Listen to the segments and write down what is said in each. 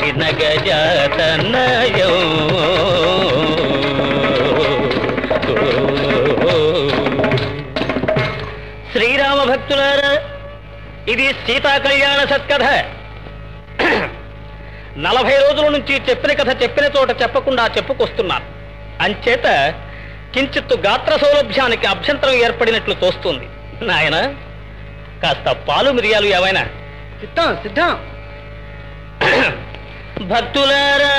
నగిన గజాతనయో శ్రీరామ భక్తులారా, ఇది సీతా కళ్యాణ సత్కథ. 40 రోజుల నుంచి చెప్పిన కథ చెప్పిన చోట చెప్పకుండా చెప్పుకొస్తున్నాను. అంచేత కించిత్తు గాత్ర సౌలభ్యానికి అభ్యంతరం ఏర్పడినట్లు తోస్తుంది. నాయన, కాస్త పాలు మిరియాలు ఏవైనా? సిద్ధం సిద్ధం. భక్తులారా,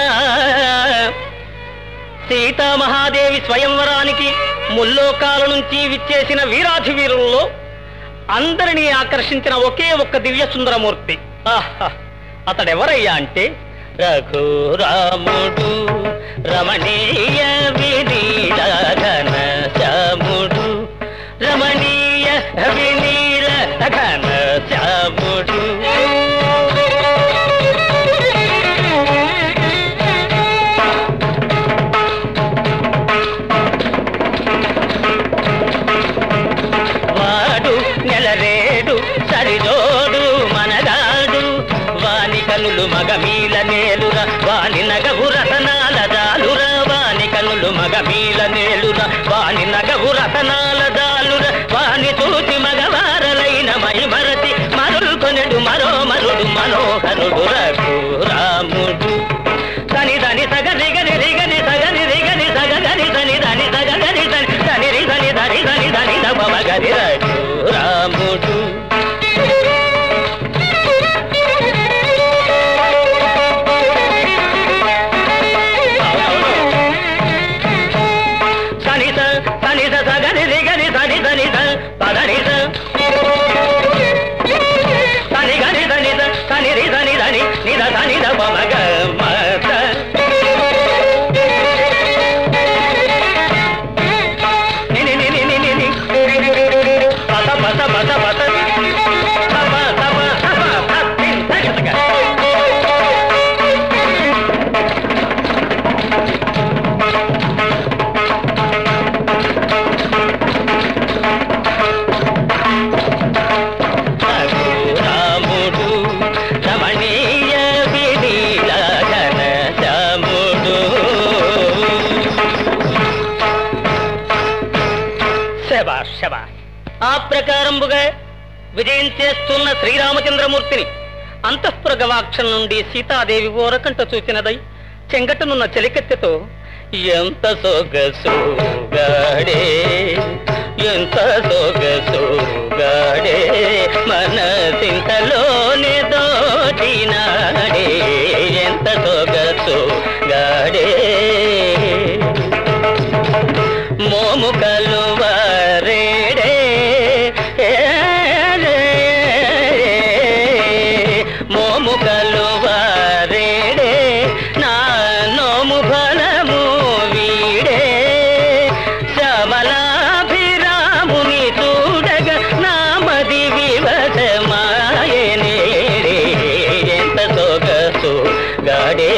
సీతామహాదేవి స్వయంవరానికి ముల్లోకాల నుంచి విచ్చేసిన వీరాధి వీరుల్లో అందరినీ ఆకర్షించిన ఒకే ఒక్క దివ్య సుందరమూర్తి. అతడెవరయ్యా అంటే రఘురాముడు, రమణీయ వినీల ఘన శ్యాముడు, రమణీయ వినీల ఘన శ్యాముడు. వాడు నెలరేడు సరిజోడు మనగాడు, వాని కనులు మగమీల నేలురా, వాని నగవు రతనాల జాలురా, వాని కనులు మగమీల నేలురా, వాని నగవు రతనాల జాలురా, వాని చూచి మగవారలైన మైమరతి మరుల్కొనెడు మరో మరుడు మనోహరుడు రఘురాముడు. దని దని సగని గని రిగని సగని రిగని సగని దని దని సగని దని దని రిగని దని దని దని దమగరి రఘురాముడు. ఆ ప్రకారంబుగా విజయం చేస్తున్న శ్రీరామచంద్రమూర్తిని అంతఃపుర గవాక్షం నుండి సీతాదేవి ఓరకంట చూచినదై చెంగటనున్న చెలికెత్తెతో, ఎంత సొగసుగాడే ఎంత సొగసుగాడే మనసింతలోనే దోచినాడే, ఎంత సొగసుగాడే మోము కలువరేడే మోము కలువరేడే నా నోము ఫలము వీడే, శ్యామలాభిరాముని చూడగ నామది వివసమాయనే, ఎంత సొగసు గాడే.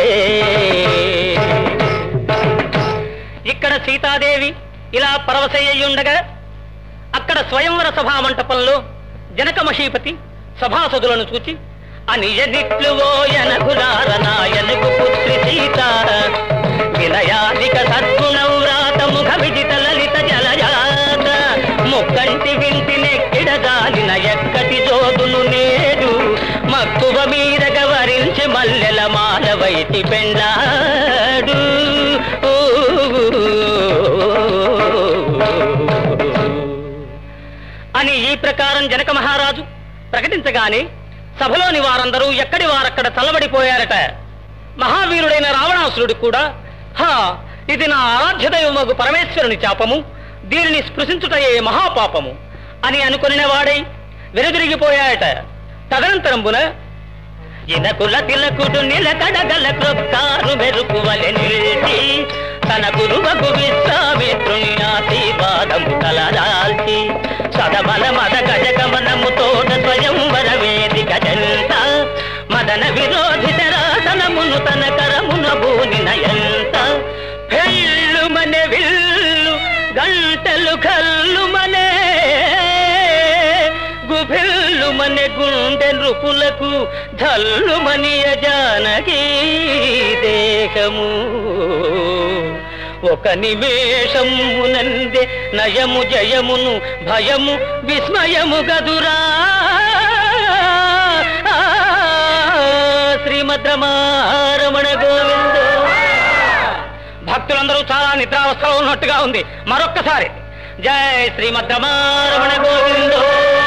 ఇక్కడ సీతాదేవి ఇలా పరవశయ్యుండగా అక్కడ స్వయంవర సభా మంటపంలో జనక మహీపతి సభాసదులను చూచి, అనియనిట్లువో యనకులార నాయనకు పుత్రి సీత, వినయాధిక సద్గుణవ్రాత ముఖ విజిత లలిత జలజాత, ముక్కంటి వింటి నెక్కిడ జాలిన ఎక్కటి జోదును నేడు, మక్కువ మీద గవరించి మల్లెల మాల వైతి పెండాడు. అని ఈ ప్రకారం జనక మహారాజు ప్రకటించగానే సభలోని వారందరూ ఎక్కడి వారక్కడ చల్లబడిపోయారట. మహావీరుడైన రావణాసురుడు కూడా, ఇది నా ఆరాధ్య దైవమగు పరమేశ్వరుని శాపము, దీనిని స్పృశించుటయే మహాపాపము అని అనుకుని వాడై వెనుదిరిగిపోయాయట. తదనంతరంబున ఇనకుల తిలకుడు నిలకడగల క్రొక్కారు మెరుకువలె నిలిచి, తన గురువకు విశ్వామిత్రుని ఆశీర్వాదము కలదాల్చి, సదమల మద గజగమనము తోట స్వయంవర వేదిక జంత, మదన విరోధి శరాసనమును తన కరమున బూనిన ఎంత, పెళ్ళు మనే విల్లు గంటలు కల్లు మనే, గుభిల్లు మనే గుండె చూపులకు ధల్లుమనియ జానకి దేహము ఒక నిమేషమునందే నయము జయమును భయము విస్మయము గదురా శ్రీమద్రమారమణ గోవింద. భక్తులందరూ చాలా నిద్రావస్థలో ఉన్నట్టుగా ఉంది. మరొక్కసారి జై శ్రీమద్రమారమణ గోవిందో.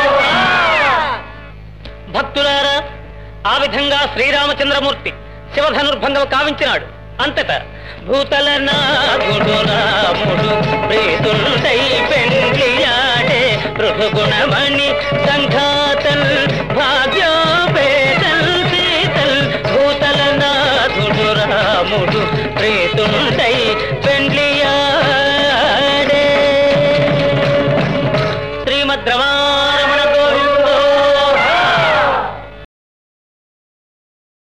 భక్తులారా, ఆ విధంగా శ్రీరామచంద్రమూర్తి శివధనుర్భంగం కావించినాడు. అంతటా భూతల నాగుడు రాముడు ప్రీతుండై పెండ్లియాడే పృథుగుణమణి సంఘాతల్ భాగ్యోపేతల్ సీతల్. భూతల నాగుడు రాముడు ప్రీతుండై పెండ్లియాడే